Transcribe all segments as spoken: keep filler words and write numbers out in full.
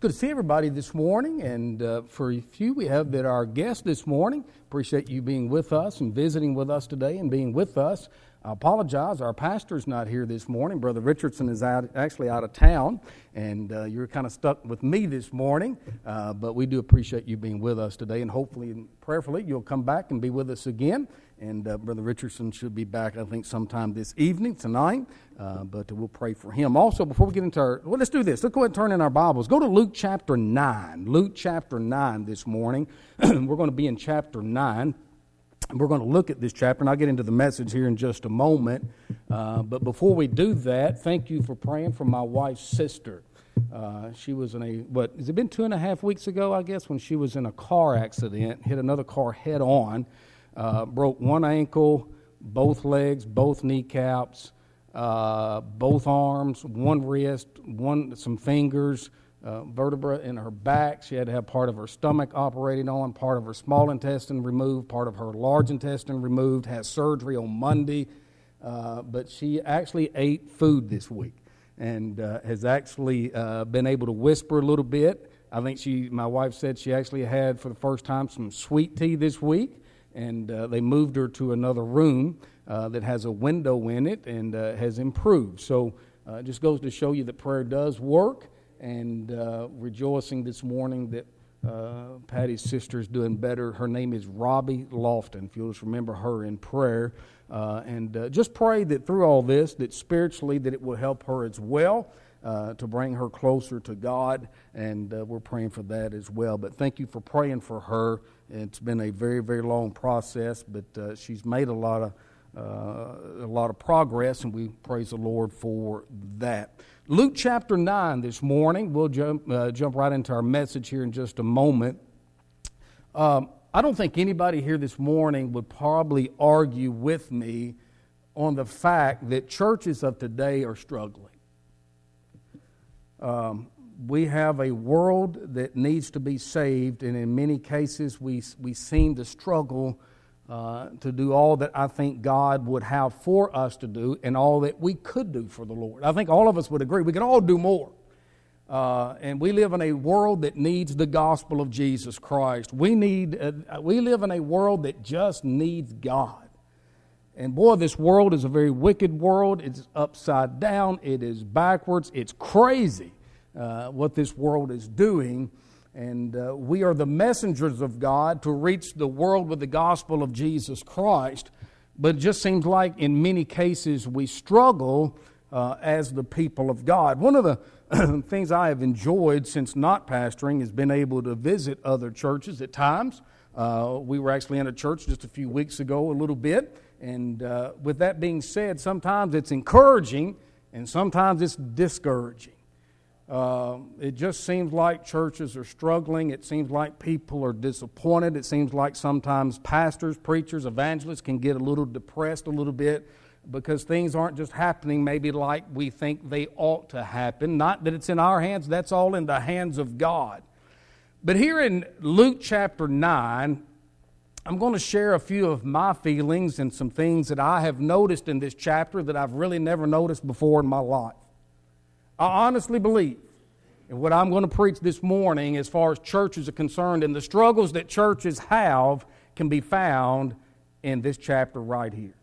good to see everybody this morning, and uh, for a few we have that are guests this morning. Appreciate you being with us and visiting with us today and being with us. I apologize, our pastor's not here this morning. Brother Richardson is out, actually out of town, and uh, you're kind of stuck with me this morning, uh, but we do appreciate you being with us today, and hopefully and prayerfully you'll come back and be with us again. And uh, Brother Richardson should be back, I think, sometime this evening, tonight, uh, but we'll pray for him. Also, before we get into our, well, let's do this. Let's go ahead and turn in our Bibles. Go to Luke chapter nine. Luke chapter nine this morning. We're going to be in chapter nine. We're going to look at this chapter, and I'll get into the message here in just a moment. Uh, but before we do that, thank you for praying for my wife's sister. Uh, she was in a, what, has it been two and a half weeks ago, I guess, when she was in a car accident, hit another car head on. Uh, broke one ankle, both legs, both kneecaps, uh, both arms, one wrist, one some fingers, uh, vertebra in her back. She had to have part of her stomach operated on, part of her small intestine removed, part of her large intestine removed, has surgery on Monday. Uh, but she actually ate food this week and uh, has actually uh, been able to whisper a little bit. I think she, my wife said she actually had for the first time some sweet tea this week. And uh, they moved her to another room uh, that has a window in it and uh, has improved. So uh, it just goes to show you that prayer does work. And uh, rejoicing this morning that uh, Patty's sister is doing better. Her name is Robbie Lofton, if you'll just remember her in prayer. Uh, and uh, just pray that through all this, that spiritually that it will help her as well. Uh, to bring her closer to God, and uh, we're praying for that as well. But thank you for praying for her. It's been a very, very long process, but uh, she's made a lot of uh, a lot of progress, and we praise the Lord for that. Luke chapter nine this morning. We'll jump uh, jump right into our message here in just a moment. Um, I don't think anybody here this morning would probably argue with me on the fact that churches of today are struggling. Um, we have a world that needs to be saved, and in many cases we we seem to struggle uh, to do all that I think God would have for us to do and all that we could do for the Lord. I think all of us would agree we can all do more. Uh, and we live in a world that needs the gospel of Jesus Christ. We need uh, we live in a world that just needs God. And boy, this world is a very wicked world. It's upside down. It is backwards. It's crazy uh, what this world is doing. And uh, we are the messengers of God to reach the world with the gospel of Jesus Christ. But it just seems like in many cases we struggle uh, as the people of God. One of the things I have enjoyed since not pastoring has been able to visit other churches at times. Uh, we were actually in a church just a few weeks ago a little bit. And uh, with that being said, sometimes it's encouraging and sometimes it's discouraging. Uh, it just seems like churches are struggling. It seems like people are disappointed. It seems like sometimes pastors, preachers, evangelists can get a little depressed a little bit because things aren't just happening maybe like we think they ought to happen. Not that it's in our hands, that's all in the hands of God. But here in Luke chapter nine, I'm going to share a few of my feelings and some things that I have noticed in this chapter that I've really never noticed before in my life. I honestly believe in what I'm going to preach this morning as far as churches are concerned, and the struggles that churches have can be found in this chapter right here.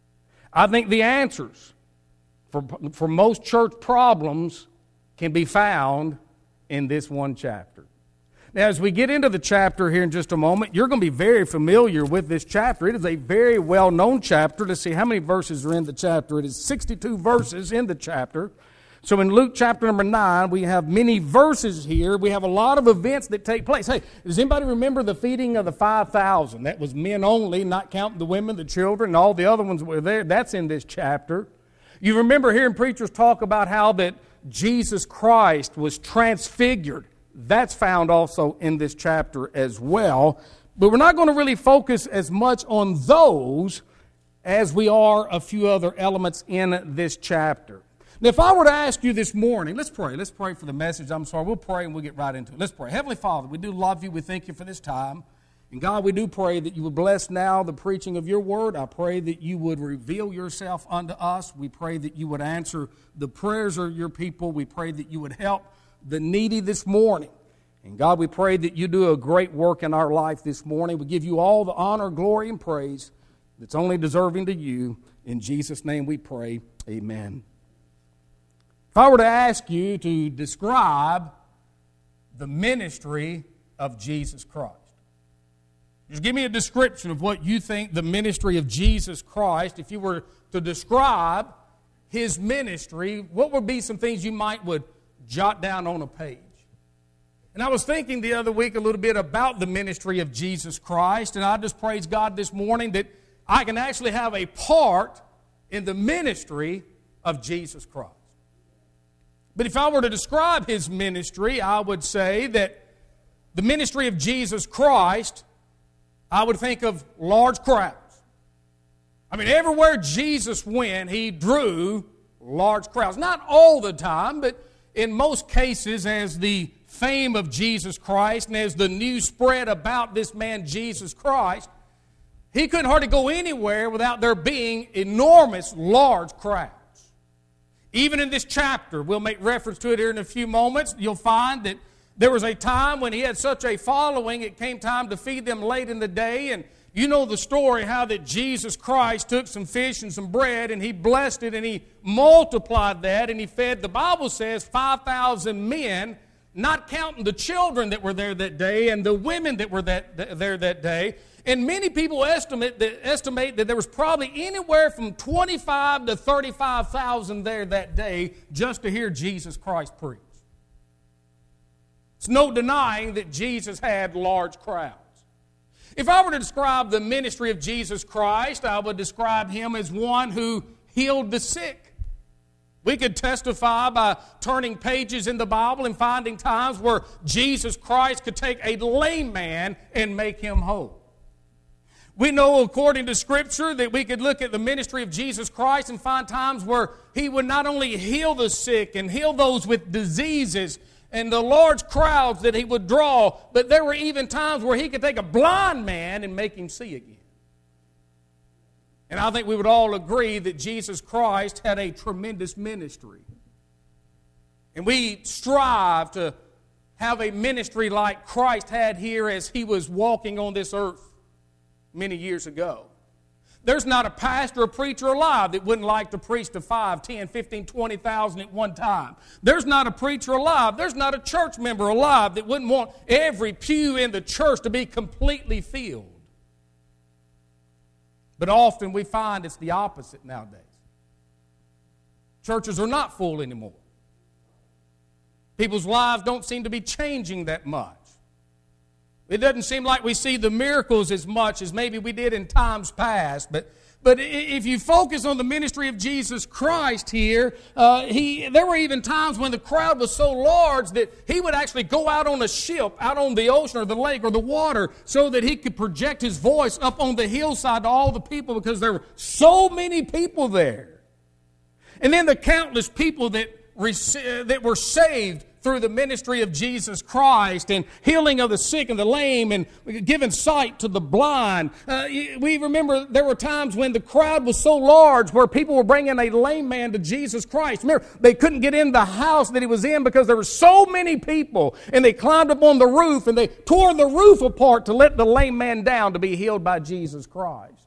I think the answers for, for most church problems can be found in this one chapter. Now, as we get into the chapter here in just a moment, you're going to be very familiar with this chapter. It is a very well-known chapter. Let's see how many verses are in the chapter. It is sixty-two verses in the chapter. So in Luke chapter number nine, we have many verses here. We have a lot of events that take place. Hey, does anybody remember the feeding of the five thousand? That was men only, not counting the women, the children, and all the other ones that were there. That's in this chapter. You remember hearing preachers talk about how that Jesus Christ was transfigured. That's found also in this chapter as well. But we're not going to really focus as much on those as we are a few other elements in this chapter. Now, if I were to ask you this morning, let's pray. Let's pray for the message. I'm sorry, we'll pray and we'll get right into it. Let's pray. Heavenly Father, we do love you. We thank you for this time. And God, we do pray that you would bless now the preaching of your word. I pray that you would reveal yourself unto us. We pray that you would answer the prayers of your people. We pray that you would help the needy this morning. And God, we pray that you do a great work in our life this morning. We give you all the honor, glory, and praise that's only deserving to you. In Jesus' name we pray, amen. If I were to ask you to describe the ministry of Jesus Christ, just give me a description of what you think the ministry of Jesus Christ, if you were to describe his ministry, what would be some things you might would jot down on a page? And I was thinking the other week a little bit about the ministry of Jesus Christ, and I just praise God this morning that I can actually have a part in the ministry of Jesus Christ. But if I were to describe his ministry, I would say that the ministry of Jesus Christ, I would think of large crowds. I mean, everywhere Jesus went, he drew large crowds. Not all the time, but in most cases, as the fame of Jesus Christ and as the news spread about this man Jesus Christ, he couldn't hardly go anywhere without there being enormous, large crowds. Even in this chapter, we'll make reference to it here in a few moments, you'll find that there was a time when he had such a following, it came time to feed them late in the day, and you know the story how that Jesus Christ took some fish and some bread, and he blessed it, and he multiplied that, and he fed, the Bible says, five thousand men, not counting the children that were there that day and the women that were that, there that day. And many people estimate that, estimate that there was probably anywhere from twenty-five to thirty-five thousand there that day just to hear Jesus Christ preach. It's no denying that Jesus had large crowds. If I were to describe the ministry of Jesus Christ, I would describe him as one who healed the sick. We could testify by turning pages in the Bible and finding times where Jesus Christ could take a lame man and make him whole. We know, according to Scripture, that we could look at the ministry of Jesus Christ and find times where he would not only heal the sick and heal those with diseases and the large crowds that he would draw, but there were even times where he could take a blind man and make him see again. And I think we would all agree that Jesus Christ had a tremendous ministry. And we strive to have a ministry like Christ had here as he was walking on this earth many years ago. There's not a pastor or preacher alive that wouldn't like to preach to five, ten, fifteen, twenty thousand at one time. There's not a preacher alive, there's not a church member alive that wouldn't want every pew in the church to be completely filled. But often we find it's the opposite nowadays. Churches are not full anymore. People's lives don't seem to be changing that much. It doesn't seem like we see the miracles as much as maybe we did in times past. But but if you focus on the ministry of Jesus Christ here, uh, he there were even times when the crowd was so large that he would actually go out on a ship, out on the ocean or the lake or the water, so that he could project his voice up on the hillside to all the people because there were so many people there. And then the countless people that, rec- that were saved through the ministry of Jesus Christ and healing of the sick and the lame and giving sight to the blind. Uh, we remember there were times when the crowd was so large where people were bringing a lame man to Jesus Christ. Remember, they couldn't get in the house that he was in because there were so many people, and they climbed up on the roof and they tore the roof apart to let the lame man down to be healed by Jesus Christ.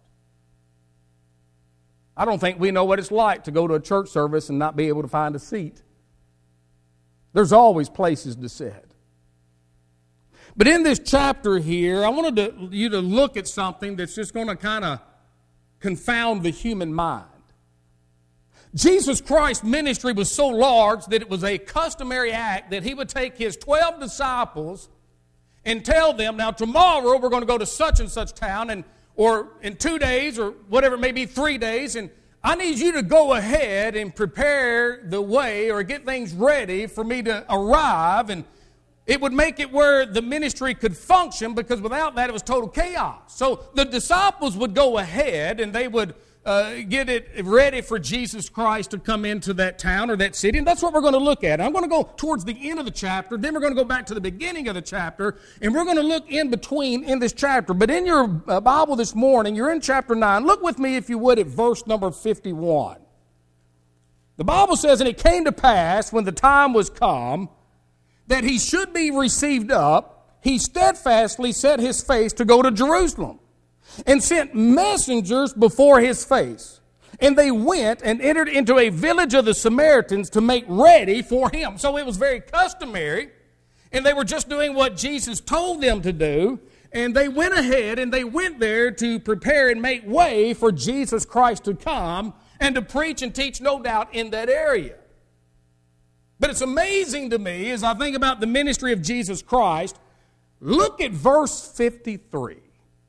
I don't think we know what it's like to go to a church service and not be able to find a seat. There's always places to sit. But in this chapter here, I wanted to, you to look at something that's just going to kind of confound the human mind. Jesus Christ's ministry was so large that it was a customary act that he would take his twelve disciples and tell them, now tomorrow we're going to go to such and such town, and or in two days or whatever it may be, three days, and I need you to go ahead and prepare the way or get things ready for me to arrive. And it would make it where the ministry could function, because without that it was total chaos. So the disciples would go ahead and they would uh, get it ready for Jesus Christ to come into that town or that city. And that's what we're going to look at. I'm going to go towards the end of the chapter. Then we're going to go back to the beginning of the chapter. And we're going to look in between in this chapter. But in your uh, Bible this morning, you're in chapter nine. Look with me, if you would, at verse number fifty-one. The Bible says, "And it came to pass when the time was come that he should be received up, he steadfastly set his face to go to Jerusalem and sent messengers before his face. And they went and entered into a village of the Samaritans to make ready for him. So it was very customary, and they were just doing what Jesus told them to do. And they went ahead and they went there to prepare and make way for Jesus Christ to come and to preach and teach, no doubt, in that area. But it's amazing to me as I think about the ministry of Jesus Christ. Look at verse fifty-three.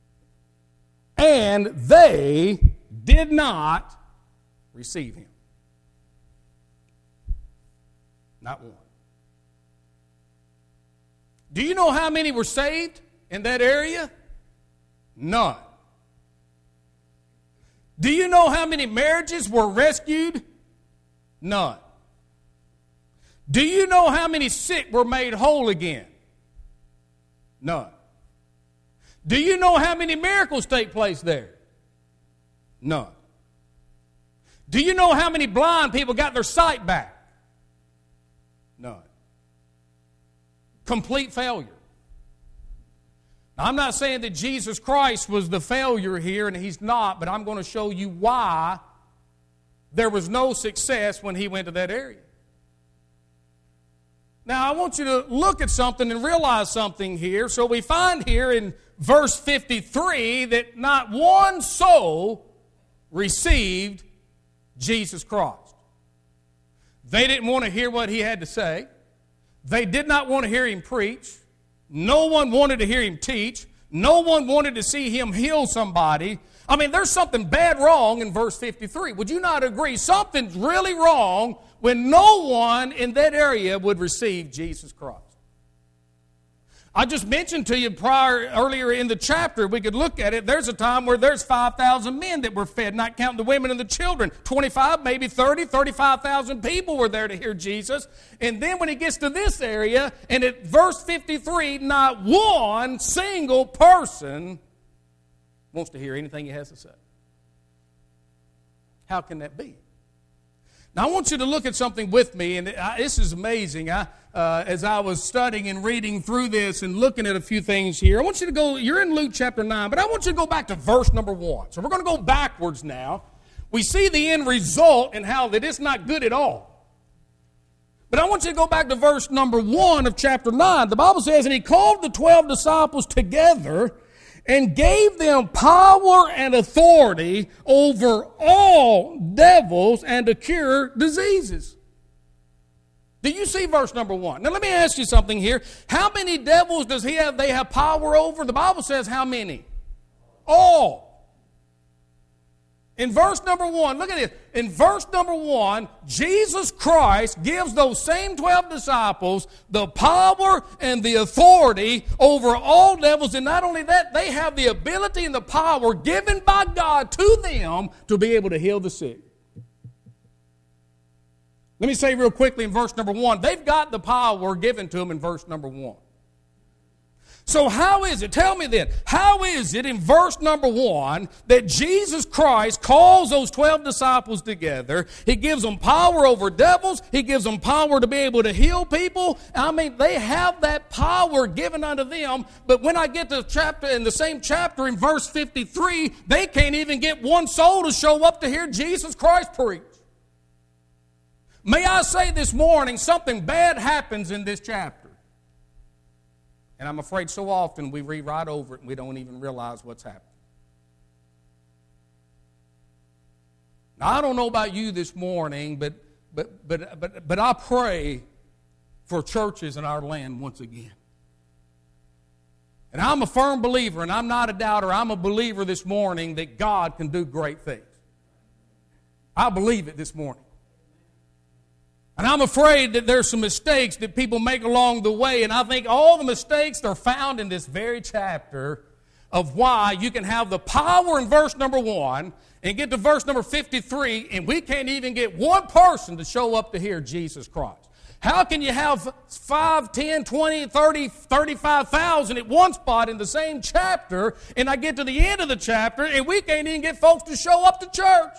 And they did not receive him. Not one. Do you know how many were saved in that area? None. Do you know how many marriages were rescued? None. Do you know how many sick were made whole again? None. Do you know how many miracles take place there? None. Do you know how many blind people got their sight back? None. Complete failure. Now, I'm not saying that Jesus Christ was the failure here, and he's not, but I'm going to show you why there was no success when he went to that area. Now, I want you to look at something and realize something here. So we find here in verse fifty-three that not one soul received Jesus Christ. They didn't want to hear what he had to say. They did not want to hear him preach. No one wanted to hear him teach. No one wanted to see him heal somebody. I mean, there's something bad wrong in verse fifty-three. Would you not agree? Something's really wrong when no one in that area would receive Jesus Christ. I just mentioned to you prior, earlier in the chapter, we could look at it. There's a time where there's five thousand men that were fed, not counting the women and the children. twenty-five, maybe thirty, thirty-five thousand people were there to hear Jesus. And then when he gets to this area, and at verse fifty-three, not one single person wants to hear anything he has to say. How can that be? Now, I want you to look at something with me, and this is amazing. I, uh, as I was studying and reading through this and looking at a few things here, I want you to go, you're in Luke chapter nine, but I want you to go back to verse number one. So we're going to go backwards now. We see the end result and how that it's not good at all. But I want you to go back to verse number one of chapter nine. The Bible says, and he called the twelve disciples together and gave them power and authority over all devils and to cure diseases. Do you see verse number one? Now let me ask you something here. How many devils does he have? They have power over? The Bible says how many? All. In verse number one, look at this. In verse number one, Jesus Christ gives those same twelve disciples the power and the authority over all devils. And not only that, they have the ability and the power given by God to them to be able to heal the sick. Let me say real quickly in verse number one, they've got the power given to them in verse number one. So how is it, tell me then, how is it in verse number one that Jesus Christ calls those twelve disciples together? He gives them power over devils. He gives them power to be able to heal people. I mean, they have that power given unto them. But when I get to the chapter, in the same chapter in verse fifty-three, they can't even get one soul to show up to hear Jesus Christ preach. May I say this morning, something bad happens in this chapter. And I'm afraid so often we read right over it and we don't even realize what's happening. Now, I don't know about you this morning, but, but, but, but, but I pray for churches in our land once again. And I'm a firm believer, and I'm not a doubter, I'm a believer this morning that God can do great things. I believe it this morning. And I'm afraid that there's some mistakes that people make along the way, and I think all the mistakes are found in this very chapter of why you can have the power in verse number one and get to verse number fifty-three, and we can't even get one person to show up to hear Jesus Christ. How can you have five, ten, twenty, thirty, thirty-five thousand at one spot in the same chapter, and I get to the end of the chapter, and we can't even get folks to show up to church?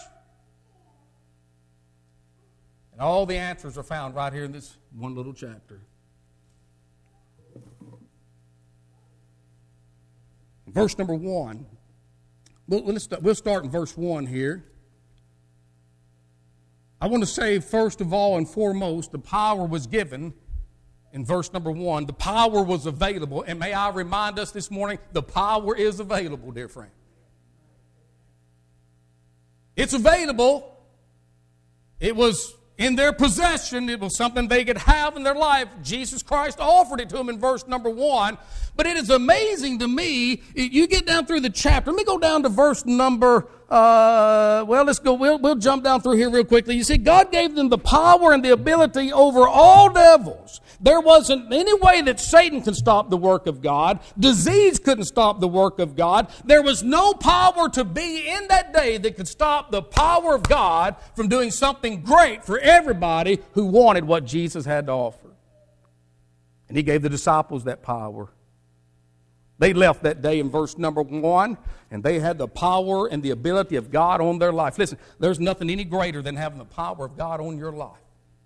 And all the answers are found right here in this one little chapter. Verse number one. We'll, let's start, we'll start in verse one here. I want to say, first of all and foremost, the power was given in verse number one. The power was available. And may I remind us this morning, the power is available, dear friend. It's available. It was in their possession. It was something they could have in their life. Jesus Christ offered it to them in verse number one. But it is amazing to me, you get down through the chapter. Let me go down to verse number, uh, well, let's go, we'll, we'll jump down through here real quickly. You see, God gave them the power and the ability over all devils. There wasn't any way that Satan could stop the work of God. Disease couldn't stop the work of God. There was no power to be in that day that could stop the power of God from doing something great for everybody who wanted what Jesus had to offer. And He gave the disciples that power. They left that day in verse number one, and they had the power and the ability of God on their life. Listen, there's nothing any greater than having the power of God on your life.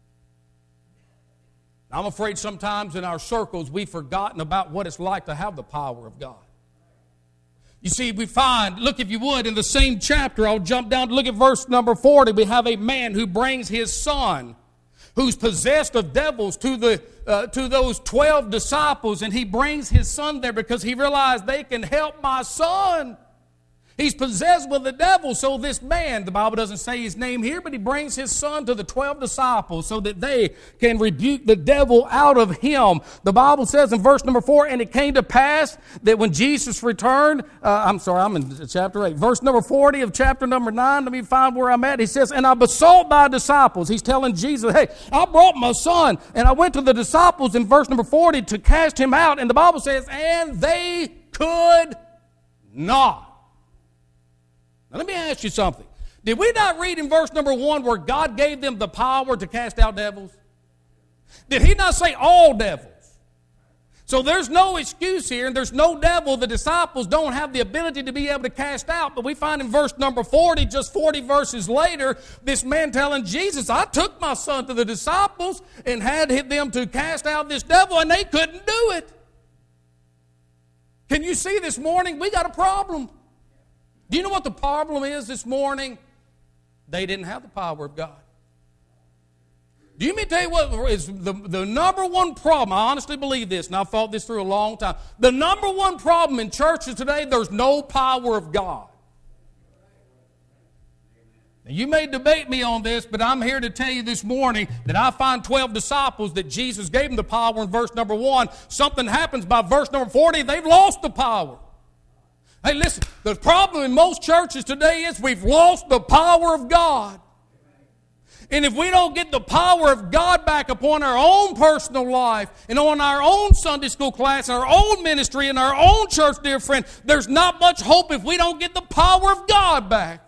I'm afraid sometimes in our circles we've forgotten about what it's like to have the power of God. You see, we find, look if you would, in the same chapter, I'll jump down to look at verse number forty. We have a man who brings his son, who's possessed of devils, to the uh, to those twelve disciples, and he brings his son there because he realized they can help my son. He's possessed with the devil. So this man, the Bible doesn't say his name here, but he brings his son to the twelve disciples so that they can rebuke the devil out of him. The Bible says in verse number four, and it came to pass that when Jesus returned, uh, I'm sorry, I'm in chapter eight, verse number forty of chapter number nine, let me find where I'm at. He says, and I besought thy disciples. He's telling Jesus, hey, I brought my son, and I went to the disciples in verse number forty to cast him out. And the Bible says, and they could not. Now, let me ask you something. Did we not read in verse number one where God gave them the power to cast out devils? Did He not say all devils? So there's no excuse here, and there's no devil the disciples don't have the ability to be able to cast out. But we find in verse number forty, just forty verses later, this man telling Jesus, I took my son to the disciples and had them to cast out this devil, and they couldn't do it. Can you see this morning? We got a problem. Do you know what the problem is this morning? They didn't have the power of God. Do you mean to tell you what is the, the number one problem? I honestly believe this, and I've thought this through a long time. The number one problem in churches today, there's no power of God. Now, you may debate me on this, but I'm here to tell you this morning that I find twelve disciples that Jesus gave them the power in verse number one. Something happens by verse number forty, they've lost the power. Hey, listen, the problem in most churches today is we've lost the power of God. And if we don't get the power of God back upon our own personal life and on our own Sunday school class, our own ministry, and our own church, dear friend, there's not much hope if we don't get the power of God back.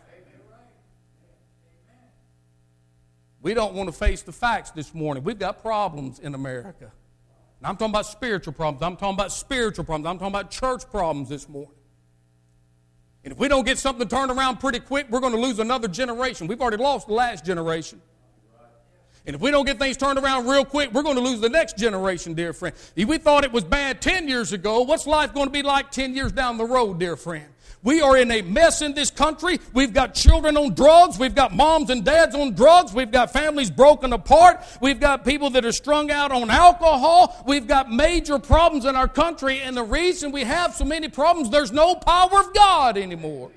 We don't want to face the facts this morning. We've got problems in America. Now, I'm talking about spiritual problems. I'm talking about spiritual problems. I'm talking about church problems this morning. And if we don't get something turned around pretty quick, we're going to lose another generation. We've already lost the last generation. And if we don't get things turned around real quick, we're going to lose the next generation, dear friend. If we thought it was bad ten years ago, what's life going to be like ten years down the road, dear friend? We are in a mess in this country. We've got children on drugs. We've got moms and dads on drugs. We've got families broken apart. We've got people that are strung out on alcohol. We've got major problems in our country. And the reason we have so many problems, there's no power of God anymore.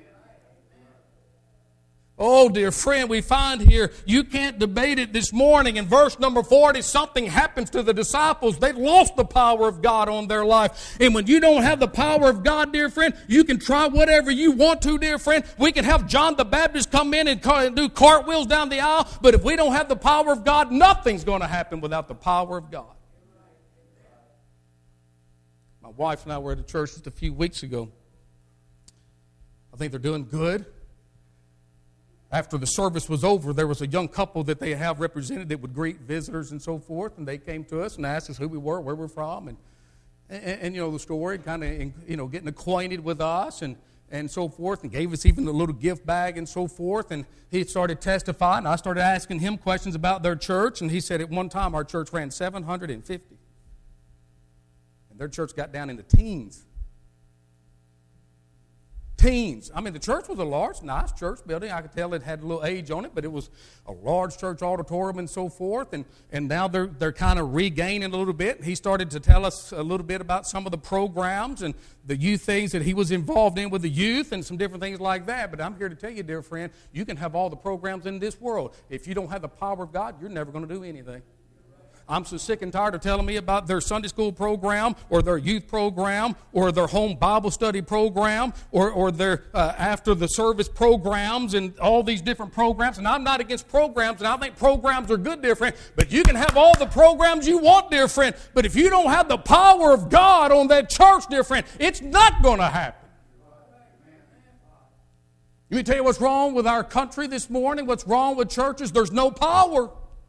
Oh, dear friend, we find here, you can't debate it this morning. In verse number forty, something happens to the disciples. They've lost the power of God on their life. And when you don't have the power of God, dear friend, you can try whatever you want to, dear friend. We can have John the Baptist come in and do cartwheels down the aisle. But if we don't have the power of God, nothing's going to happen without the power of God. My wife and I were at a church just a few weeks ago. I think they're doing good. After the service was over, there was a young couple that they have represented that would greet visitors and so forth, and they came to us and asked us who we were, where we're from, and, and, and you know, the story, kind of, you know, getting acquainted with us and, and so forth, and gave us even a little gift bag and so forth, and he started testifying. I started asking him questions about their church, and he said at one time our church ran seven hundred fifty, and their church got down in the teens. teens. I mean, the church was a large, nice church building. I could tell it had a little age on it, but it was a large church auditorium and so forth. And, and now they're, they're kind of regaining a little bit. He started to tell us a little bit about some of the programs and the youth things that he was involved in with the youth and some different things like that. But I'm here to tell you, dear friend, you can have all the programs in this world. If you don't have the power of God, you're never going to do anything. I'm so sick and tired of telling me about their Sunday school program or their youth program or their home Bible study program or, or their uh, after the service programs and all these different programs. And I'm not against programs, and I think programs are good, dear friend. But you can have all the programs you want, dear friend. But if you don't have the power of God on that church, dear friend, it's not going to happen. Let me tell you what's wrong with our country this morning, what's wrong with churches. There's no power.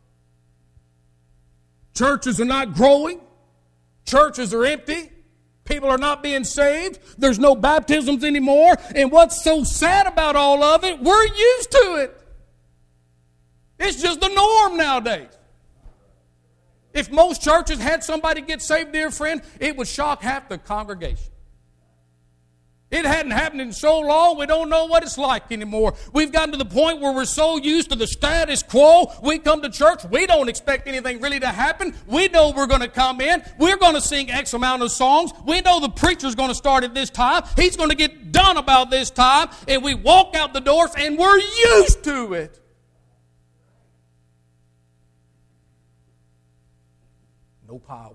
Churches are not growing. Churches are empty. People are not being saved. There's no baptisms anymore. And what's so sad about all of it, we're used to it. It's just the norm nowadays. If most churches had somebody get saved, dear friend, it would shock half the congregation. It hadn't happened in so long, we don't know what it's like anymore. We've gotten to the point where we're so used to the status quo. We come to church, we don't expect anything really to happen. We know we're going to come in. We're going to sing X amount of songs. We know the preacher's going to start at this time. He's going to get done about this time. And we walk out the doors and we're used to it. No power.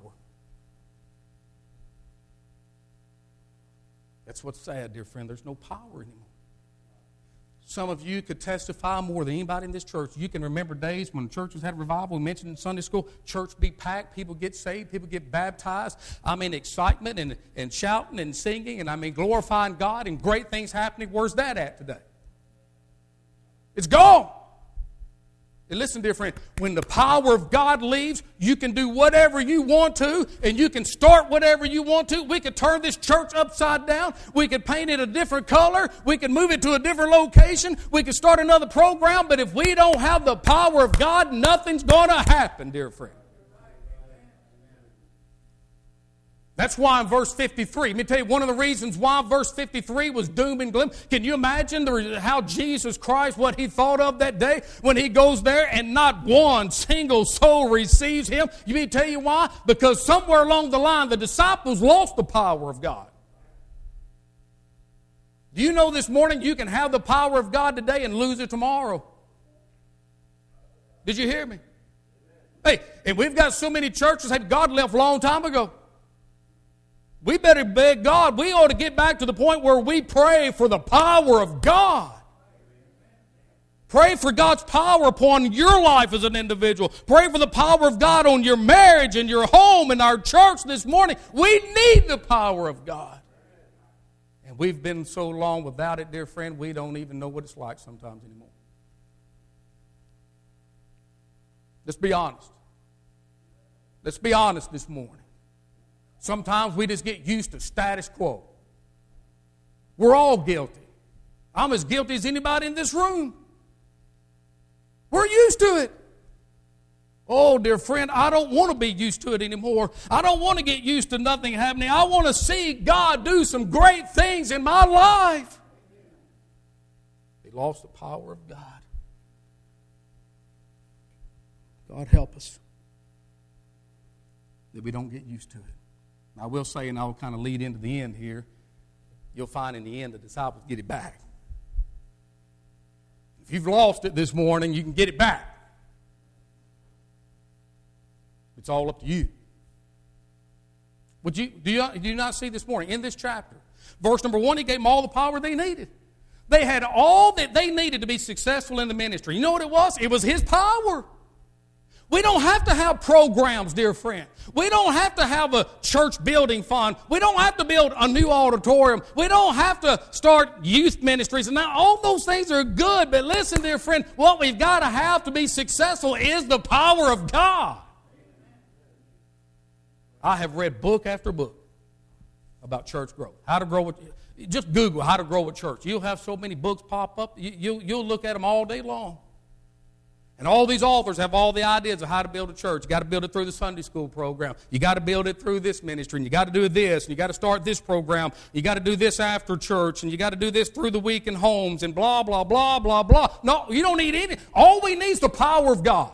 That's what's sad, dear friend. There's no power anymore. Some of you could testify more than anybody in this church. You can remember days when churches had revival. We mentioned in Sunday school, church be packed, people get saved, people get baptized. I mean, excitement and, and shouting and singing, and I mean, glorifying God and great things happening. Where's that at today? It's gone. And listen, dear friend, when the power of God leaves, you can do whatever you want to, and you can start whatever you want to. We could turn this church upside down. We could paint it a different color. We could move it to a different location. We could start another program. But if we don't have the power of God, nothing's going to happen, dear friend. That's why in verse fifty-three, let me tell you one of the reasons why verse fifty-three was doom and gloom. Can you imagine the, how Jesus Christ, what he thought of that day when he goes there and not one single soul receives him? You mean tell you why? Because somewhere along the line the disciples lost the power of God. Do you know this morning you can have the power of God today and lose it tomorrow? Did you hear me? Hey, and we've got so many churches that God left a long time ago. We better beg God. We ought to get back to the point where we pray for the power of God. Pray for God's power upon your life as an individual. Pray for the power of God on your marriage and your home and our church this morning. We need the power of God. And we've been so long without it, dear friend, we don't even know what it's like sometimes anymore. Let's be honest. Let's be honest this morning. Sometimes we just get used to status quo. We're all guilty. I'm as guilty as anybody in this room. We're used to it. Oh, dear friend, I don't want to be used to it anymore. I don't want to get used to nothing happening. I want to see God do some great things in my life. He lost the power of God. God help us that we don't get used to it. I will say, and I'll kind of lead into the end here, you'll find in the end the disciples get it back. If you've lost it this morning, you can get it back. It's all up to you. Would you do, you do you not see this morning in this chapter? Verse number one, he gave them all the power they needed. They had all that they needed to be successful in the ministry. You know what it was? It was his power. We don't have to have programs, dear friend. We don't have to have a church building fund. We don't have to build a new auditorium. We don't have to start youth ministries. And now all those things are good, but listen, dear friend, what we've got to have to be successful is the power of God. I have read book after book about church growth. How to grow with, just Google how to grow a church. You'll have so many books pop up, you, you'll, you'll look at them all day long. And all these authors have all the ideas of how to build a church. You got to build it through the Sunday school program. You got to build it through this ministry. And you got to do this. And you got to start this program. You got to do this after church. And you got to do this through the week in homes. And blah, blah, blah, blah, blah. No, you don't need any. All we need is the power of God.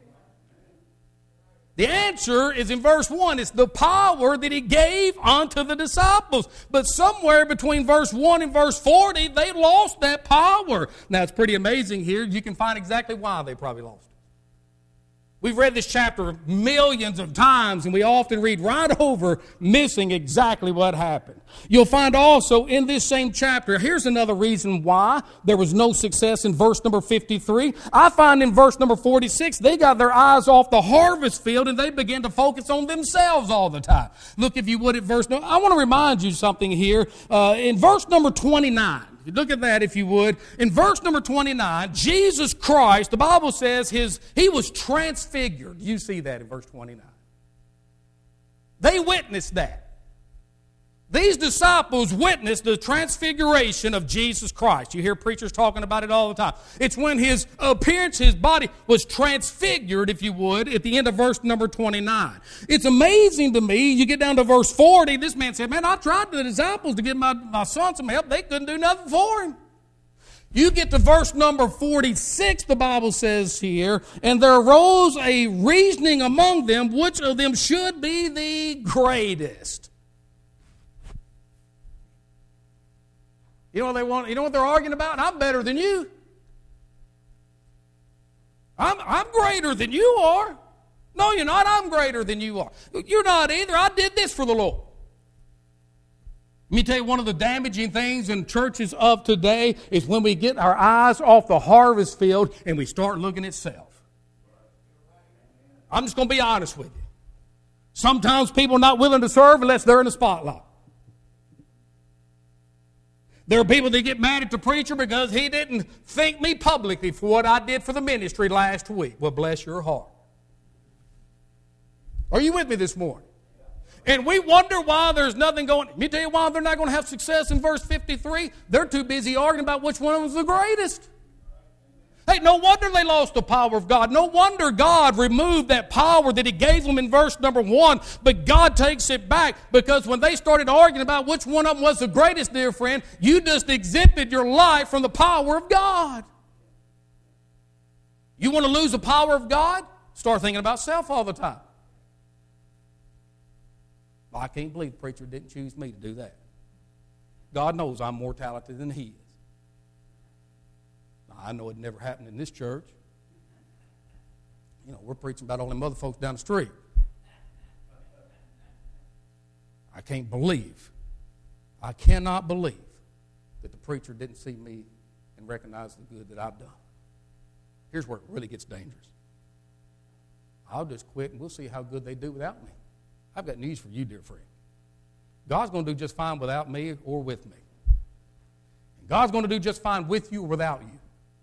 The answer is in verse one. It's the power that he gave unto the disciples. But somewhere between verse one and verse forty, they lost that power. Now, it's pretty amazing here. You can find exactly why they probably lost it. We've read this chapter millions of times, and we often read right over, missing exactly what happened. You'll find also in this same chapter, here's another reason why there was no success in verse number fifty-three. I find in verse number forty-six, they got their eyes off the harvest field, and they began to focus on themselves all the time. Look, if you would, at verse number, I want to remind you something here. Uh, in verse number twenty-nine, look at that, if you would. In verse number twenty-nine, Jesus Christ, the Bible says his he was transfigured. You see that in verse twenty-nine. They witnessed that. These disciples witnessed the transfiguration of Jesus Christ. You hear preachers talking about it all the time. It's when his appearance, his body was transfigured, if you would, at the end of verse number twenty-nine. It's amazing to me. You get down to verse forty, this man said, man, I tried the disciples to give my, my son some help. They couldn't do nothing for him. You get to verse number forty-six, the Bible says here, and there arose a reasoning among them, which of them should be the greatest. You know what they want? You know what they're arguing about? I'm better than you. I'm, I'm greater than you are. No, you're not. I'm greater than you are. You're not either. I did this for the Lord. Let me tell you, one of the damaging things in churches of today is when we get our eyes off the harvest field and we start looking at self. I'm just going to be honest with you. Sometimes people are not willing to serve unless they're in the spotlight. There are people that get mad at the preacher because he didn't thank me publicly for what I did for the ministry last week. Well, bless your heart. Are you with me this morning? And we wonder why there's nothing going. Let me tell you why they're not going to have success in verse fifty-three. They're too busy arguing about which one was the greatest. Hey, no wonder they lost the power of God. No wonder God removed that power that he gave them in verse number one. But God takes it back, because when they started arguing about which one of them was the greatest, dear friend, you just exempted your life from the power of God. You want to lose the power of God? Start thinking about self all the time. Well, I can't believe the preacher didn't choose me to do that. God knows I'm more talented than he is. I know it never happened in this church. You know, we're preaching about all them other folks down the street. I can't believe, I cannot believe that the preacher didn't see me and recognize the good that I've done. Here's where it really gets dangerous. I'll just quit and we'll see how good they do without me. I've got news for you, dear friend. God's going to do just fine without me or with me. And God's going to do just fine with you or without you.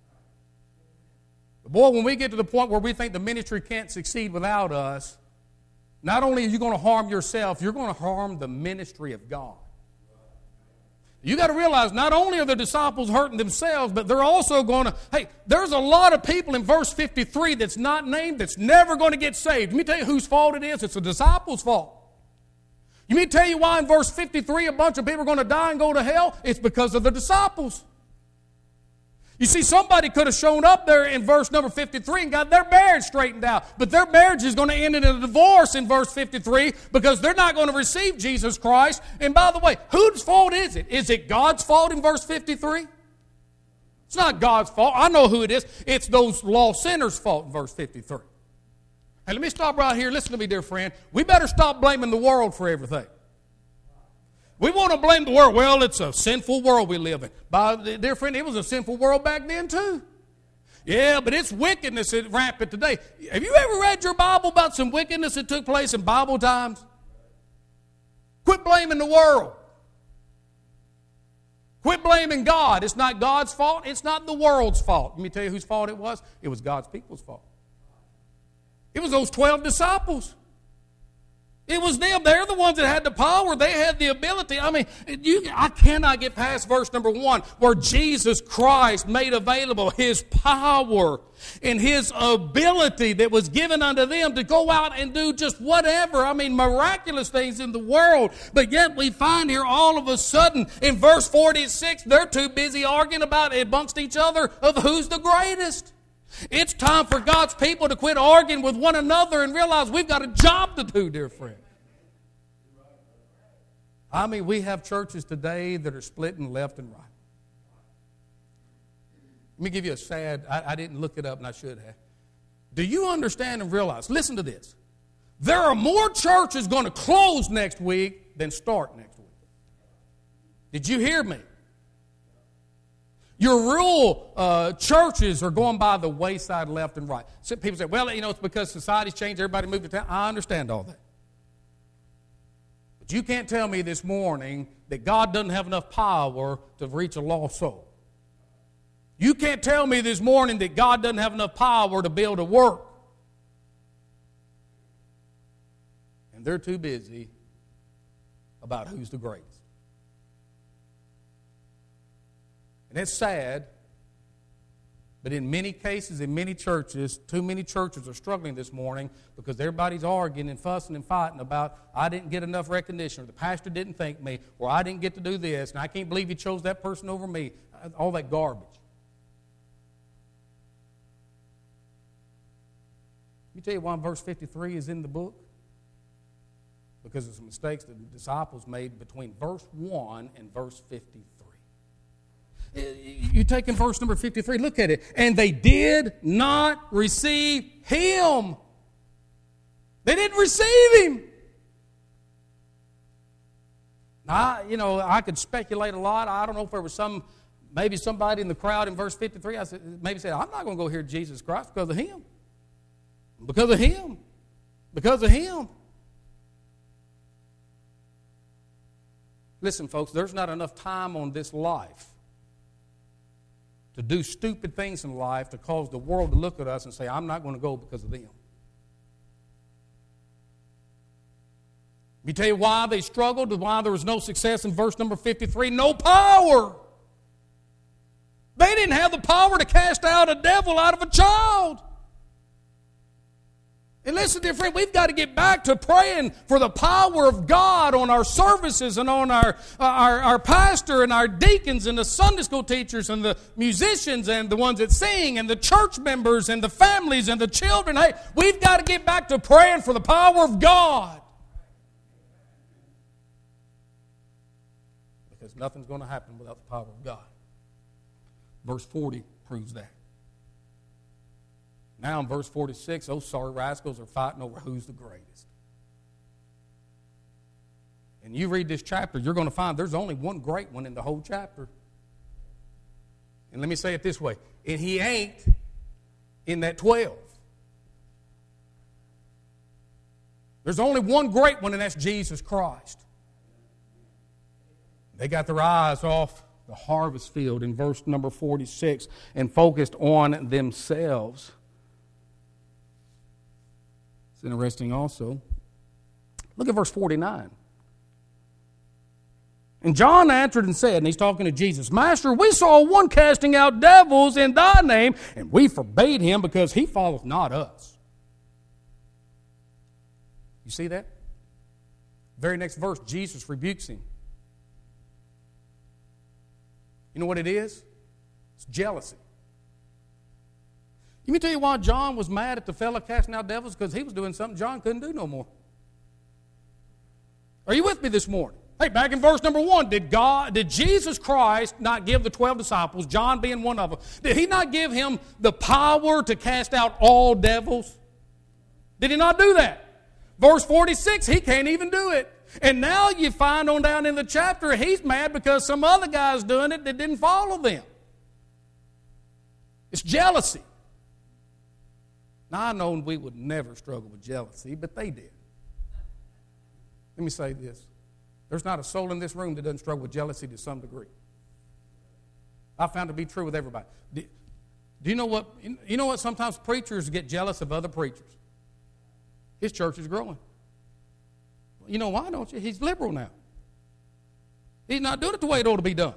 But boy, when we get to the point where we think the ministry can't succeed without us, not only are you going to harm yourself, you're going to harm the ministry of God. You got to realize not only are the disciples hurting themselves, but they're also going to, hey, there's a lot of people in verse fifty-three that's not named that's never going to get saved. Let me tell you whose fault it is. It's the disciples' fault. Let me tell you why in verse fifty-three a bunch of people are going to die and go to hell. It's because of the disciples. You see, somebody could have shown up there in verse number fifty-three and got their marriage straightened out. But their marriage is going to end in a divorce in verse fifty-three because they're not going to receive Jesus Christ. And by the way, whose fault is it? Is it God's fault in verse fifty-three? It's not God's fault. I know who it is. It's those lost sinners' fault in verse fifty-three. Hey, let me stop right here. Listen to me, dear friend. We better stop blaming the world for everything. We want to blame the world. Well, it's a sinful world we live in. By, dear friend, it was a sinful world back then too. Yeah, but it's wickedness that's rampant today. Have you ever read your Bible about some wickedness that took place in Bible times? Quit blaming the world. Quit blaming God. It's not God's fault. It's not the world's fault. Let me tell you whose fault it was. It was God's people's fault. It was those twelve disciples. It was them. They're the ones that had the power. They had the ability. I mean, you, I cannot get past verse number one where Jesus Christ made available His power and His ability that was given unto them to go out and do just whatever. I mean, miraculous things in the world. But yet we find here all of a sudden in verse forty-six, they're too busy arguing about it amongst each other of who's the greatest. It's time for God's people to quit arguing with one another and realize we've got a job to do, dear friend. I mean, we have churches today that are splitting left and right. Let me give you a sad, I, I didn't look it up and I should have. Do you understand and realize, listen to this, there are more churches going to close next week than start next week. Did you hear me? Your rural uh, churches are going by the wayside left and right. So people say, well, you know, it's because society's changed, everybody moved to town. I understand all that. But you can't tell me this morning that God doesn't have enough power to reach a lost soul. You can't tell me this morning that God doesn't have enough power to build a work. And they're too busy about who's the greatest. And it's sad, but in many cases, in many churches, too many churches are struggling this morning because everybody's arguing and fussing and fighting about, I didn't get enough recognition, or the pastor didn't thank me, or I didn't get to do this, and I can't believe he chose that person over me. All that garbage. Let me tell you why verse fifty-three is in the book. Because of some mistakes the disciples made between verse one and verse fifty-three. You take in verse number fifty-three, look at it. And they did not receive Him. They didn't receive Him. Now, you know, I could speculate a lot. I don't know if there was some, maybe somebody in the crowd in verse fifty-three, I said, maybe said, I'm not going to go hear Jesus Christ because of Him. Because of Him. Because of Him. Listen, folks, there's not enough time on this life to do stupid things in life to cause the world to look at us and say, I'm not going to go because of them. Let me tell you why they struggled and why there was no success in verse number fifty-three. No power. They didn't have the power to cast out a devil out of a child. And listen, dear friend, we've got to get back to praying for the power of God on our services and on our, uh, our, our pastor and our deacons and the Sunday school teachers and the musicians and the ones that sing and the church members and the families and the children. Hey, we've got to get back to praying for the power of God. Because nothing's going to happen without the power of God. Verse forty proves that. Now in verse forty-six, those sorry rascals are fighting over who's the greatest. And you read this chapter, you're going to find there's only one great one in the whole chapter. And let me say it this way. And he ain't in that twelve. There's only one great one, and that's Jesus Christ. They got their eyes off the harvest field in verse number forty-six and focused on themselves. It's interesting also. Look at verse forty-nine. And John answered and said, and he's talking to Jesus, Master, we saw one casting out devils in thy name, and we forbade him because he followeth not us. You see that? Very next verse, Jesus rebukes him. You know what it is? It's jealousy. Let me tell you why John was mad at the fellow casting out devils, because he was doing something John couldn't do no more. Are you with me this morning? Hey, back in verse number one, did God, did Jesus Christ not give the twelve disciples, John being one of them, did he not give him the power to cast out all devils? Did he not do that? Verse forty-six, he can't even do it. And now you find on down in the chapter, he's mad because some other guy's doing it that didn't follow them. It's jealousy. Now, I know we would never struggle with jealousy, but they did. Let me say this. There's not a soul in this room that doesn't struggle with jealousy to some degree. I found it to be true with everybody. Do, do you know what? You know what? Sometimes preachers get jealous of other preachers. His church is growing. You know why, don't you? He's liberal now. He's not doing it the way it ought to be done.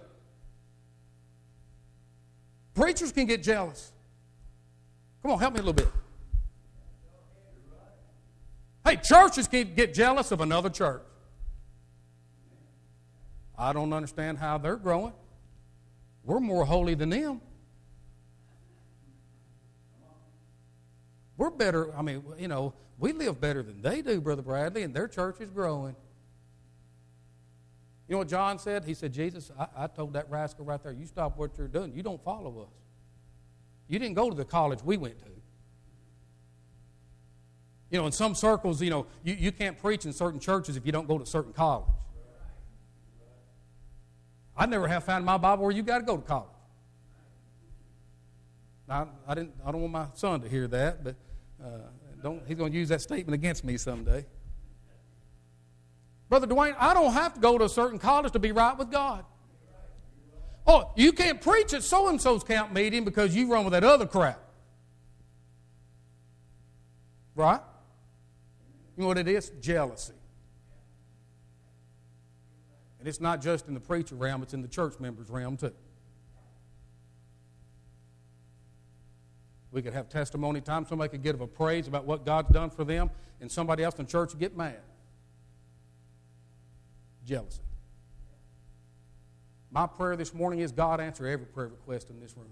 Preachers can get jealous. Come on, help me a little bit. Hey, churches can get jealous of another church. I don't understand how they're growing. We're more holy than them. We're better, I mean, you know, we live better than they do, Brother Bradley, and their church is growing. You know what John said? He said, Jesus, I, I told that rascal right there, you stop what you're doing. You don't follow us. You didn't go to the college we went to. You know, in some circles, you know, you, you can't preach in certain churches if you don't go to certain college. I never have found in my Bible where you got to go to college. Now, I didn't. I don't want my son to hear that, but uh, don't. He's going to use that statement against me someday. Brother Dwayne, I don't have to go to a certain college to be right with God. Oh, you can't preach at so-and-so's camp meeting because you run with that other crap. Right? You know what it is? Jealousy. And it's not just in the preacher realm, it's in the church members' realm too. We could have testimony time. Somebody could give a praise about what God's done for them, and somebody else in the church would get mad. Jealousy. My prayer this morning is God answer every prayer request in this room.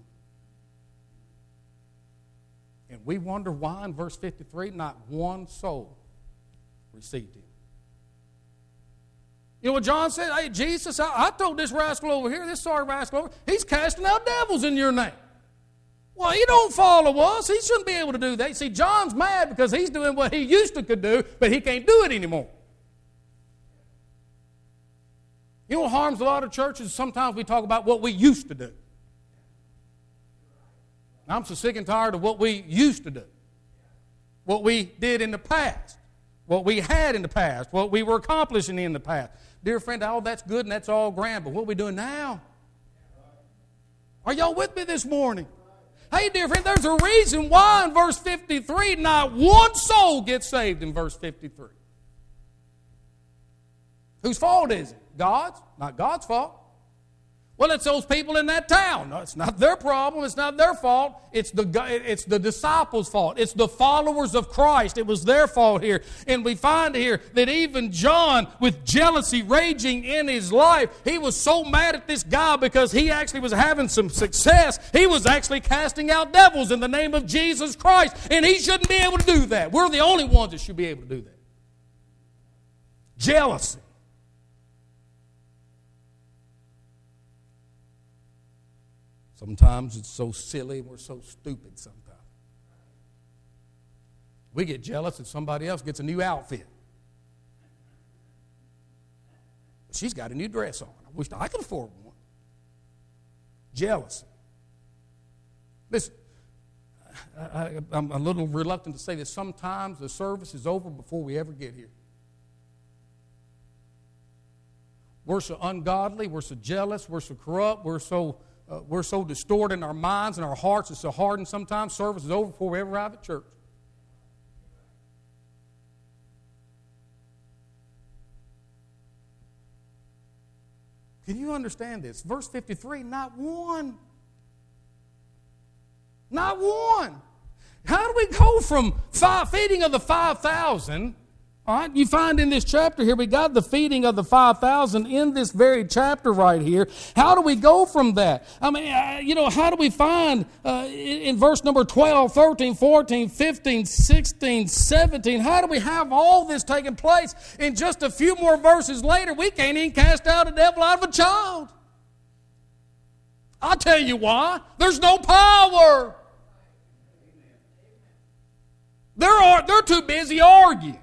And we wonder why in verse fifty-three not one soul received him. You know what John said? Hey, Jesus, I, I told this rascal over here, this sorry rascal over here, he's casting out devils in your name. Well, he don't follow us. He shouldn't be able to do that. You see, John's mad because he's doing what he used to could do, but he can't do it anymore. You know what harms a lot of churches? Sometimes we talk about what we used to do. I'm so sick and tired of what we used to do. What we did in the past. What we had in the past. What we were accomplishing in the past. Dear friend, all that's good and that's all grand, but what are we doing now? Are y'all with me this morning? Hey, dear friend, there's a reason why in verse fifty-three not one soul gets saved in verse fifty-three. Whose fault is it? God's? Not God's fault. Well, it's those people in that town. No, it's not their problem. It's not their fault. It's the, it's the disciples' fault. It's the followers of Christ. It was their fault here. And we find here that even John, with jealousy raging in his life, he was so mad at this guy because he actually was having some success. He was actually casting out devils in the name of Jesus Christ. And he shouldn't be able to do that. We're the only ones that should be able to do that. Jealousy. Sometimes it's so silly and we're so stupid sometimes. We get jealous if somebody else gets a new outfit. She's got a new dress on. I wish I could afford one. Jealousy. Listen, I, I, I'm a little reluctant to say this. Sometimes the service is over before we ever get here. We're so ungodly, we're so jealous, we're so corrupt, we're so... Uh, we're so distorted in our minds and our hearts. It's so hardened sometimes. Service is over before we ever arrive at church. Can you understand this? Verse fifty-three, not one. Not one. How do we go from five, feeding of the five thousand? All right, you find in this chapter here, we got the feeding of the five thousand in this very chapter right here. How do we go from that? I mean, uh, you know, how do we find uh, in, in verse number twelve, thirteen, fourteen, fifteen, sixteen, seventeen, how do we have all this taking place? In just a few more verses later, we can't even cast out a devil out of a child. I'll tell you why. There's no power. They're, they're too busy arguing.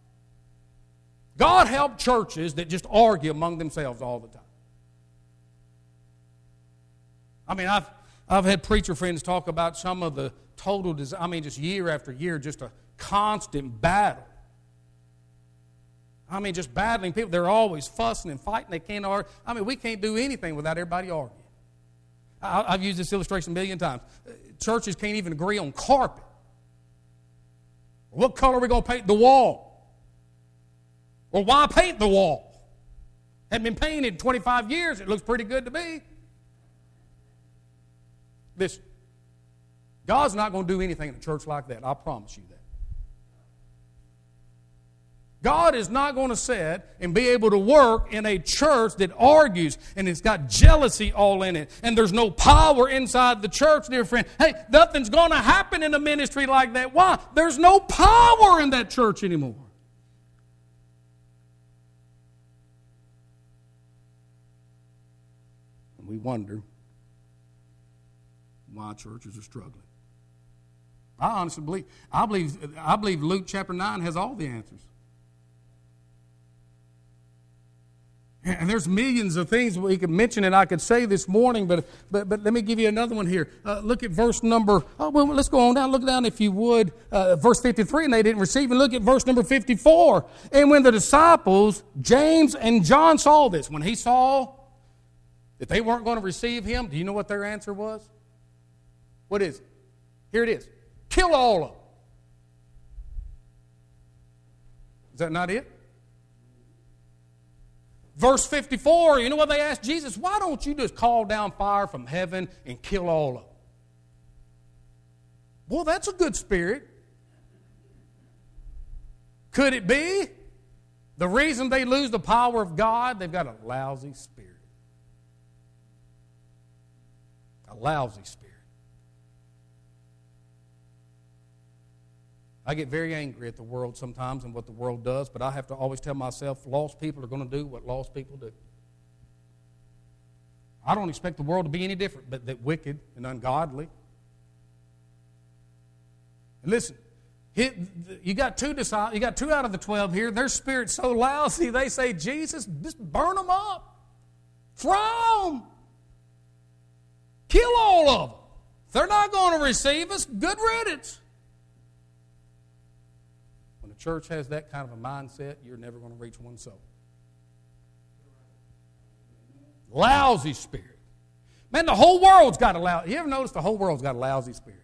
God help churches that just argue among themselves all the time. I mean, I've I've had preacher friends talk about some of the total, I mean, just year after year, just a constant battle. I mean, just battling people. They're always fussing and fighting. They can't argue. I mean, we can't do anything without everybody arguing. I, I've used this illustration a million times. Churches can't even agree on carpet. What color are we going to paint the wall? Or why paint the wall? Hadn't been painted in twenty-five years. It looks pretty good to me. Listen, God's not going to do anything in a church like that. I promise you that. God is not going to sit and be able to work in a church that argues and it's got jealousy all in it and there's no power inside the church, dear friend. Hey, nothing's going to happen in a ministry like that. Why? There's no power in that church anymore. And we wonder why churches are struggling. I honestly believe, I believe, I believe Luke chapter nine has all the answers. And there's millions of things we could mention and I could say this morning, but but, but let me give you another one here. Uh, look at verse number, oh, well, let's go on down. Look down if you would. Uh, verse fifty-three, and they didn't receive. And look at verse number fifty-four. And when the disciples, James and John, saw this, when he saw that they weren't going to receive him, do you know what their answer was? What is it? Here it is. Kill all of them. Is that not it? Verse fifty-four, you know what they asked Jesus? Why don't you just call down fire from heaven and kill all of them? Well, that's a good spirit. Could it be the reason they lose the power of God? They've got a lousy spirit. A lousy spirit. I get very angry at the world sometimes and what the world does, but I have to always tell myself lost people are going to do what lost people do. I don't expect the world to be any different, but that wicked and ungodly. And listen, you got two disciples, you got two out of the twelve here. Their spirit's so lousy, they say, Jesus, just burn them up. Throw them. Kill all of them. If they're not going to receive us, good riddance. When the church has that kind of a mindset, you're never going to reach one soul. Lousy spirit. Man, the whole world's got a lousy. You ever notice the whole world's got a lousy spirit?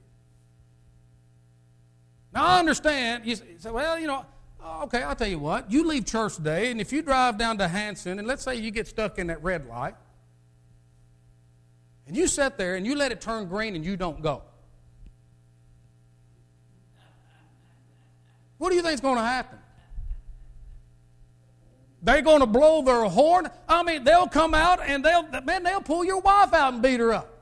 Now, I understand. You say, well, you know, okay, I'll tell you what. You leave church today, and if you drive down to Hanson, and let's say you get stuck in that red light, and you sit there and you let it turn green and you don't go. What do you think is going to happen? They're going to blow their horn. I mean, they'll come out and they'll, man, they'll pull your wife out and beat her up.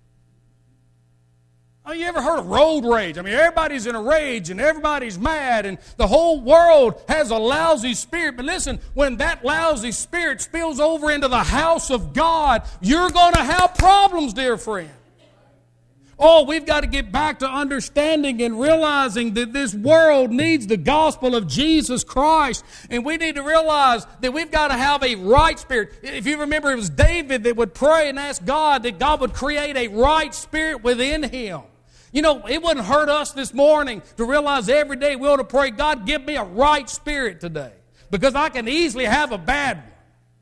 Oh, you ever heard of road rage? I mean, everybody's in a rage and everybody's mad and the whole world has a lousy spirit. But listen, when that lousy spirit spills over into the house of God, you're going to have problems, dear friend. Oh, we've got to get back to understanding and realizing that this world needs the gospel of Jesus Christ. And we need to realize that we've got to have a right spirit. If you remember, it was David that would pray and ask God that God would create a right spirit within him. You know, it wouldn't hurt us this morning to realize every day we ought to pray, God, give me a right spirit today. Because I can easily have a bad one.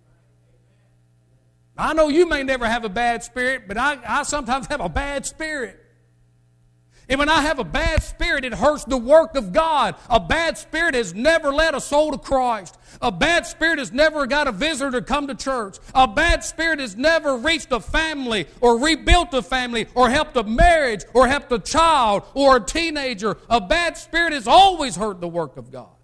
I know you may never have a bad spirit, but I, I sometimes have a bad spirit. And when I have a bad spirit, it hurts the work of God. A bad spirit has never led a soul to Christ. A bad spirit has never got a visitor to come to church. A bad spirit has never reached a family or rebuilt a family or helped a marriage or helped a child or a teenager. A bad spirit has always hurt the work of God.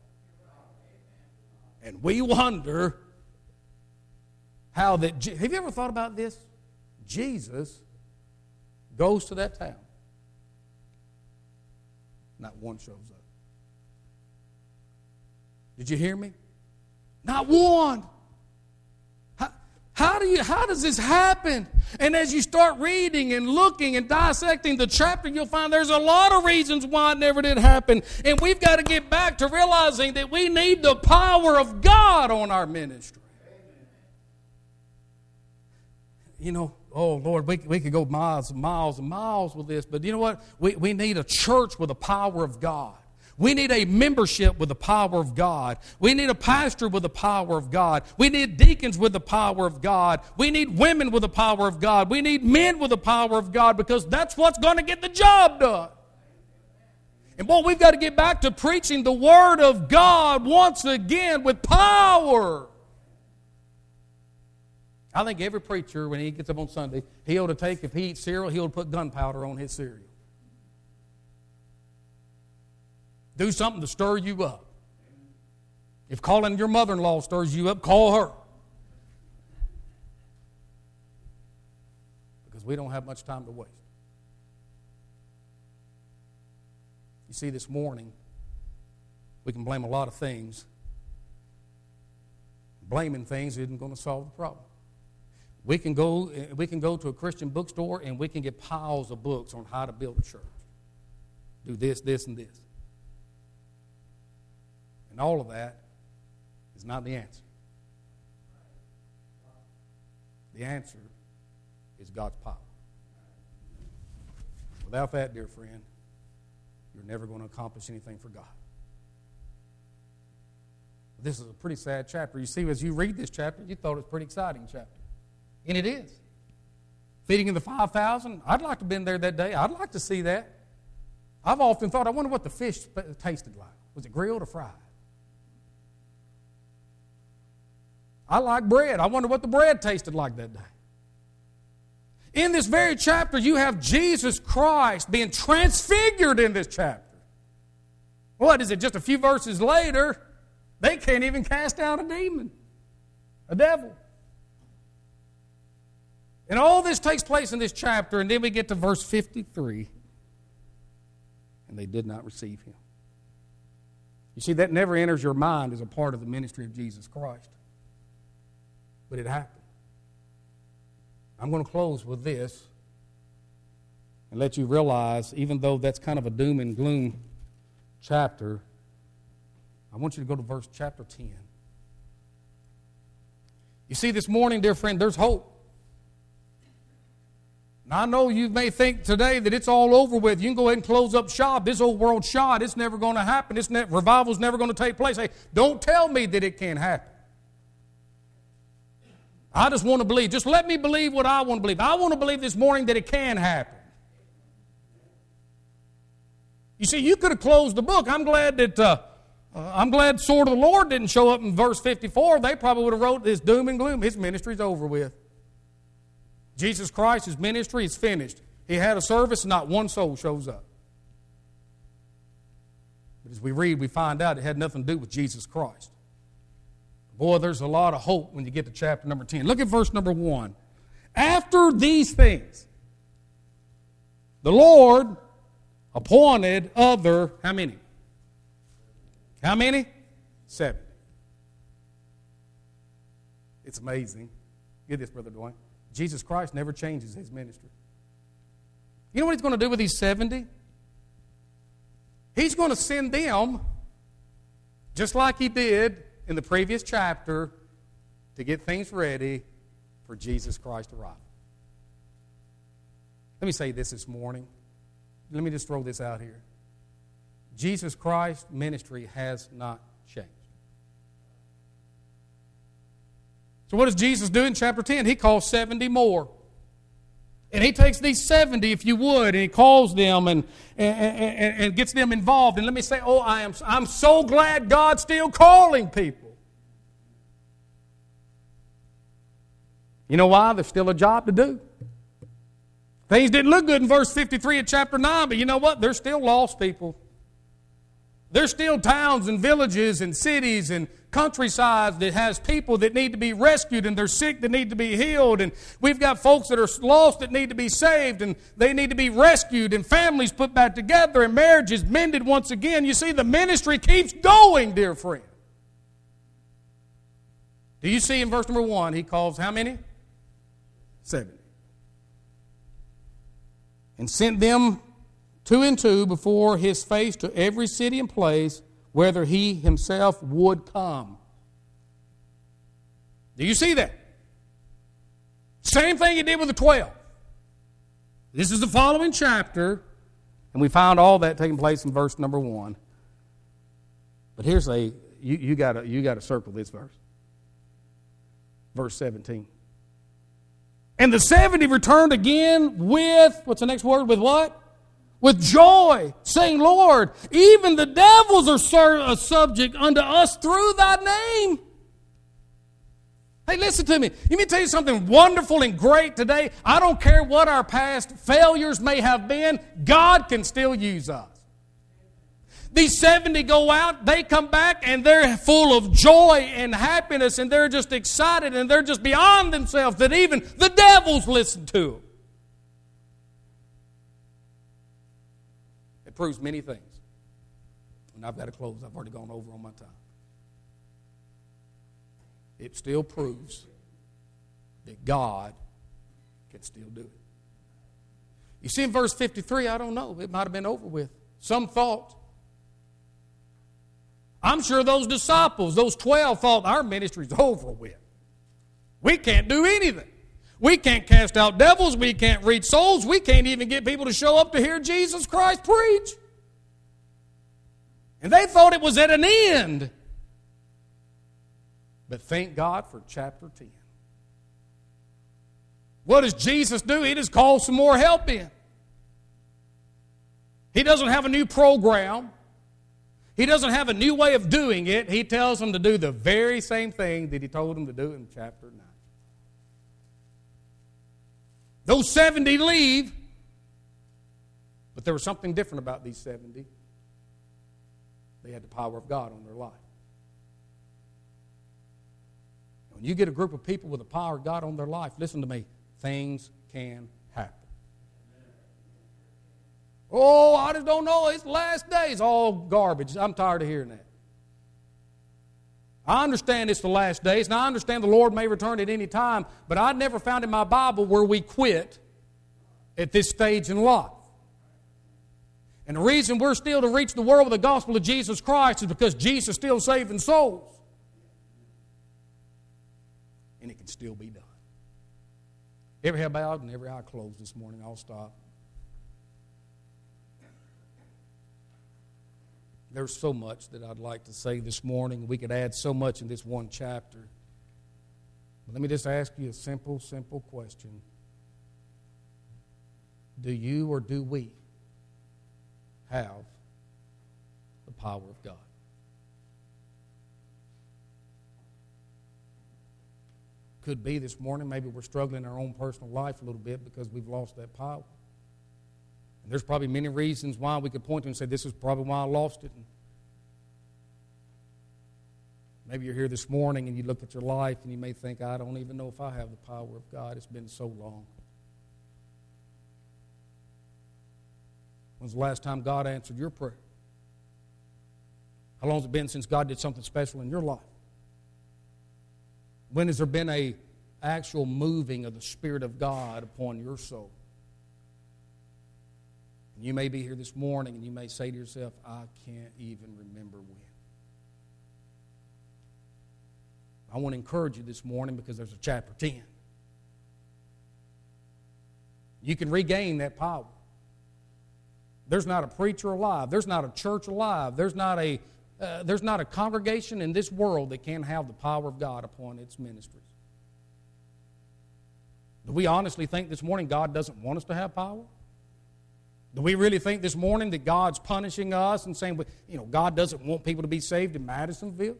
And we wonder how that, have you ever thought about this? Jesus goes to that town. Not one shows up. Did you hear me? Not one. How, how do you? How does this happen? And as you start reading and looking and dissecting the chapter, you'll find there's a lot of reasons why it never did happen. And we've got to get back to realizing that we need the power of God on our ministry. You know, oh, Lord, we, we could go miles and miles and miles with this, but you know what? We, we need a church with the power of God. We need a membership with the power of God. We need a pastor with the power of God. We need deacons with the power of God. We need women with the power of God. We need men with the power of God because that's what's going to get the job done. And boy, we've got to get back to preaching the Word of God once again with power. I think every preacher, when he gets up on Sunday, he ought to take, if he eats cereal, he ought to put gunpowder on his cereal. Do something to stir you up. If calling your mother-in-law stirs you up, call her. Because we don't have much time to waste. You see, this morning, we can blame a lot of things. Blaming things isn't going to solve the problem. We can go, we can go to a Christian bookstore and we can get piles of books on how to build a church. Do this, this, and this. And all of that is not the answer. The answer is God's power. Without that, dear friend, you're never going to accomplish anything for God. This is a pretty sad chapter. You see, as you read this chapter, you thought it was a pretty exciting chapter. And it is. Feeding of the five thousand, I'd like to have been there that day. I'd like to see that. I've often thought, I wonder what the fish tasted like. Was it grilled or fried? I like bread. I wonder what the bread tasted like that day. In this very chapter, you have Jesus Christ being transfigured in this chapter. What is it? Just a few verses later, they can't even cast out a demon, a devil. And all this takes place in this chapter, and then we get to verse fifty-three, and they did not receive him. You see, that never enters your mind as a part of the ministry of Jesus Christ. But it happened. I'm going to close with this and let you realize, even though that's kind of a doom and gloom chapter, I want you to go to verse chapter ten. You see, this morning, dear friend, there's hope. Now, I know you may think today that it's all over with. You can go ahead and close up shop. This old world shot, it's never going to happen. This ne- revival's never going to take place. Hey, don't tell me that it can't happen. I just want to believe. Just let me believe what I want to believe. I want to believe this morning that it can happen. You see, you could have closed the book. I'm glad that uh, uh, I'm glad Sword of the Lord didn't show up in verse fifty-four. They probably would have wrote this doom and gloom. His ministry's over with. Jesus Christ, his ministry is finished. He had a service and not one soul shows up. But as we read, we find out it had nothing to do with Jesus Christ. Boy, there's a lot of hope when you get to chapter number ten. Look at verse number one. After these things, the Lord appointed other, how many? How many? Seven. It's amazing. Get this, Brother Dwayne. Jesus Christ never changes his ministry. You know what he's going to do with these seventy? He's going to send them, just like he did in the previous chapter, to get things ready for Jesus Christ's arrival. Let me say this this morning. Let me just throw this out here. Jesus Christ's ministry has not changed. So what does Jesus do in chapter ten? He calls seventy more. And he takes these seventy, if you would, and he calls them and, and, and, and gets them involved. And let me say, oh, I am, I'm so glad God's still calling people. You know why? There's still a job to do. Things didn't look good in verse fifty-three of chapter nine, but you know what? There's still lost people. There's still towns and villages and cities and countrysides that has people that need to be rescued, and they're sick that need to be healed, and we've got folks that are lost that need to be saved, and they need to be rescued, and families put back together, and marriages mended once again. You see, the ministry keeps going, dear friend. Do you see in verse number one, he calls how many? Seven. And sent them two and two before his face to every city and place, whether he himself would come. Do you see that? Same thing he did with the twelve. This is the following chapter, and we found all that taking place in verse number one. But here's a, you, you gotta you gotta circle this verse. Verse seventeen. And the seventy returned again with, what's the next word? With what? with joy, saying, Lord, even the devils are ser- subject unto us through thy name. Hey, listen to me. Let me tell you something wonderful and great today. I don't care what our past failures may have been, God can still use us. These seventy go out, they come back, and they're full of joy and happiness, and they're just excited, and they're just beyond themselves that even the devils listen to them. It proves many things. And I've got to close. I've already gone over on my time. It still proves that God can still do it. You see in verse fifty-three, I don't know, it might have been over with. Some thought, I'm sure those disciples, those twelve, thought our ministry's over with. We can't do anything. We can't cast out devils. We can't reach souls. We can't even get people to show up to hear Jesus Christ preach. And they thought it was at an end. But thank God for chapter ten. What does Jesus do? He just calls some more help in. He doesn't have a new program. He doesn't have a new way of doing it. He tells them to do the very same thing that he told them to do in chapter nine. Those seventy leave, but there was something different about these seventy. They had the power of God on their life. When you get a group of people with the power of God on their life, listen to me, things can happen. Oh, I just don't know. It's the last days. All garbage. I'm tired of hearing that. I understand it's the last days, and I understand the Lord may return at any time, but I never found in my Bible where we quit at this stage in life. And the reason we're still to reach the world with the gospel of Jesus Christ is because Jesus is still saving souls. And it can still be done. Every head bowed and every eye closed this morning. I'll stop. There's so much that I'd like to say this morning. We could add so much in this one chapter. But let me just ask you a simple, simple question. Do you or do we have the power of God? Could be this morning, maybe we're struggling in our own personal life a little bit because we've lost that power. And there's probably many reasons why we could point to and say, this is probably why I lost it. And maybe you're here this morning and you look at your life and you may think, I don't even know if I have the power of God. It's been so long. When's the last time God answered your prayer? How long has it been since God did something special in your life? When has there been a actual moving of the Spirit of God upon your soul? And you may be here this morning and you may say to yourself, I can't even remember when. I want to encourage you this morning because there's a chapter ten. You can regain that power. There's not a preacher alive. There's not a church alive. There's not a Uh, there's not a congregation in this world that can have the power of God upon its ministries. Do we honestly think this morning God doesn't want us to have power? Do we really think this morning that God's punishing us and saying, you know, God doesn't want people to be saved in Madisonville?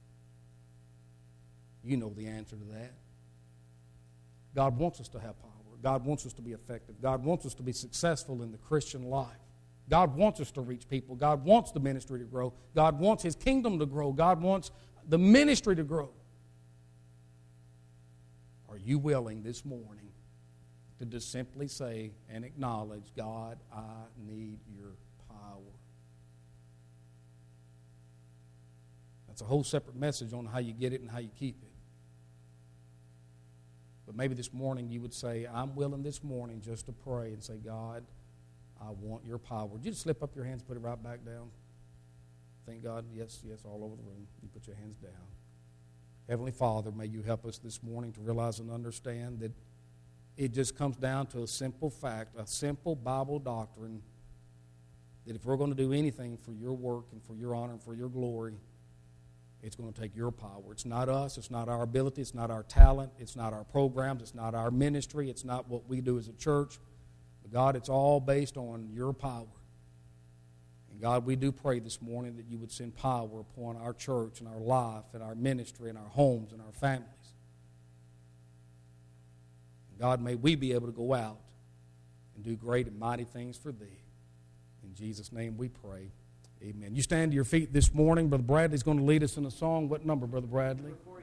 You know the answer to that. God wants us to have power. God wants us to be effective. God wants us to be successful in the Christian life. God wants us to reach people. God wants the ministry to grow. God wants His kingdom to grow. God wants the ministry to grow. Are you willing this morning to just simply say and acknowledge, God, I need your power? That's a whole separate message on how you get it and how you keep it. But maybe this morning you would say, I'm willing this morning just to pray and say, God, I want your power. Would you just slip up your hands, put it right back down? Thank God, yes, yes, all over the room. You put your hands down. Heavenly Father, may you help us this morning to realize and understand that it just comes down to a simple fact, a simple Bible doctrine, that if we're going to do anything for your work and for your honor and for your glory, it's going to take your power. It's not us. It's not our ability. It's not our talent. It's not our programs. It's not our ministry. It's not what we do as a church. God, it's all based on your power. And God, we do pray this morning that you would send power upon our church and our life and our ministry and our homes and our families. And God, may we be able to go out and do great and mighty things for thee. In Jesus' name we pray. Amen. You stand to your feet this morning. Brother Bradley's going to lead us in a song. What number, Brother Bradley?